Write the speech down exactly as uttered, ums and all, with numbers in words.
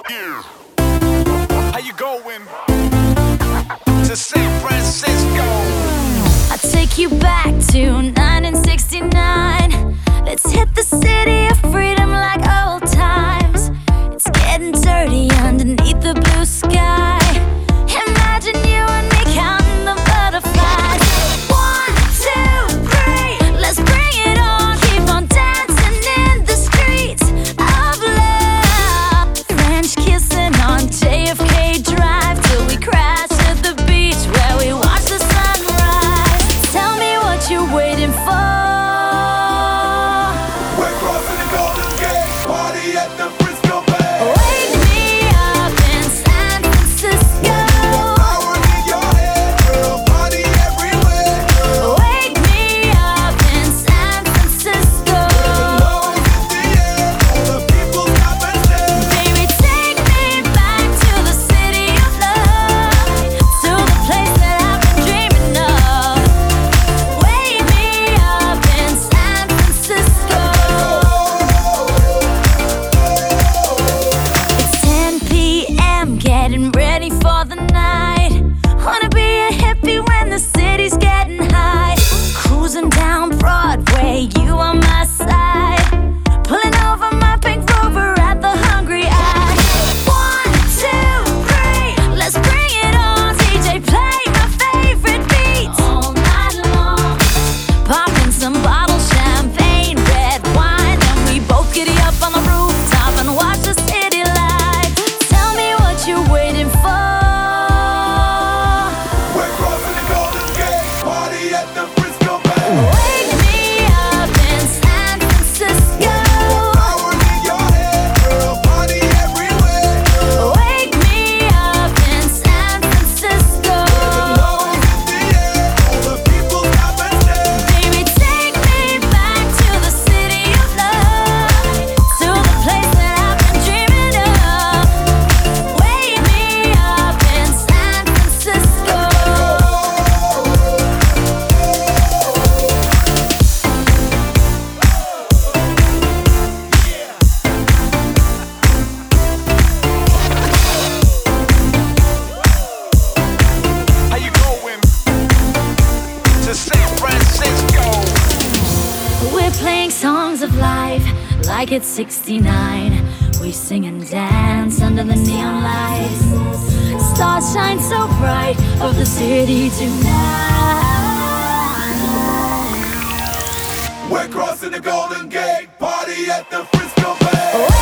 Yeah. How you going to San Francisco? I'll take you back to nineteen sixty-nine. Let's hit the city of freedom like old times. It's getting dirty underneath the blue sky. Imagine you and me counting the butterflies. One, two, three, let's bring it on. Keep on dancing in the streets of love. French kissing on J F K Drive till we crash at the beach where we watch the sunrise. Tell me what you're waiting for. We're crossing the Golden Gate, party at the Frisco Bay. Wake me up in San Francisco. Power in your head, girl, party everywhere. Wake me up in San Francisco. Love is in the air, all the people stop and stare. Baby, take me back to the city of love, to the place that I've been dreaming of. Wake me up in San Francisco. It's ten p m, getting ready for the night. Wanna be a hippie when the city's getting high. Cruising down Broadway, you on my side. Pulling over my pink Rover at the Hungry Eye. One, two, three, let's bring it on. D J, play my favorite beats all night long. Popping some bottles, champagne, red wine, and we both giddy up on the rooftop and watch the city light. Tell me what you're waiting for. We're crossing the Golden Gate, party at the Frisco Bay. Wake me up in San Francisco. Power in your head, girl, party everywhere. Wake me up in San Francisco. Love is in the air, all the people stop and stare. Baby, take me back to the city of love, to the place that I've been dreaming of. Wake me up in San Francisco. How you going to San Francisco? We're playing songs of life like it's sixty-nine. We sing and dance under the neon lights. Stars shine so bright over the city tonight. We're crossing the Golden Gate, party at the Frisco Bay.